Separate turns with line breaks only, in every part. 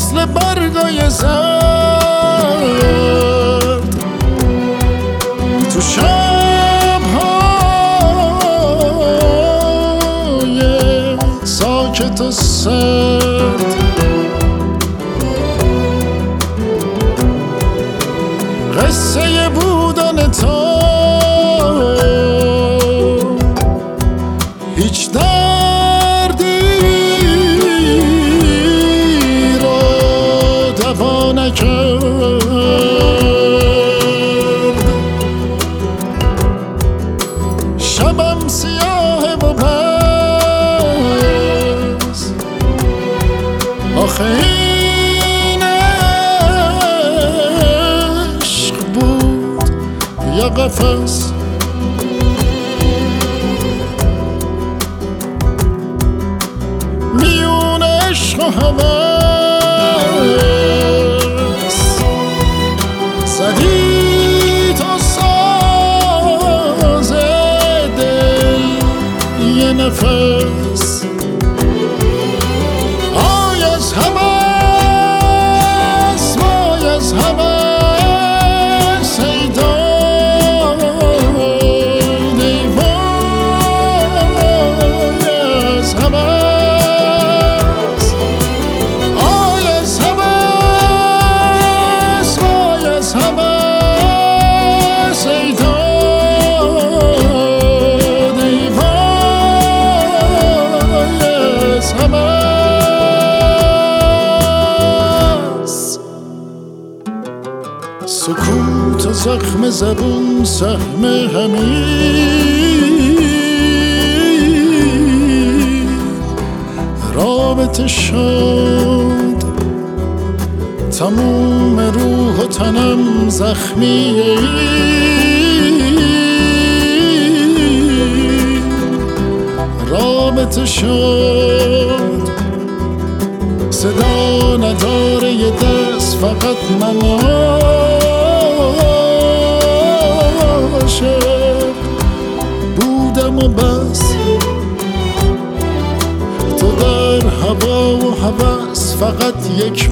مثل برگای زرد تو شب‌های ساکت و سرد. قصه بودن تو هیچ دردی رو دوا نکرد. شبم سیاه و بس، آخه این عشق بود یا قفس. میون عشق و هوس زدی تو ساز دل یه نفس. آی از هوس، وای از هوس، ای داد ای وای از هوس. آی از هوس، وای از هوس، ای داد ای وای از هوس. سکوت و زخم زبون سهم همین رابطه شد. تموم روح و تنم زخمیه، رابطه شد. صدا نداره یه دست، فقط عاشق بودم و بس. تو در هوا و هوس فقط یک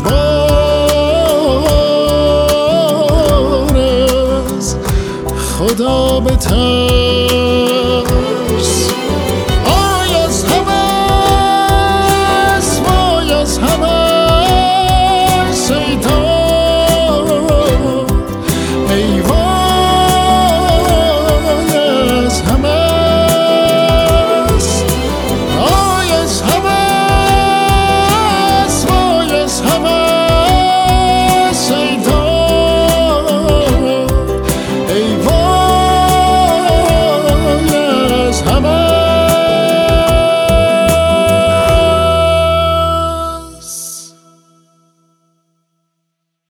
بار از خدا بتر.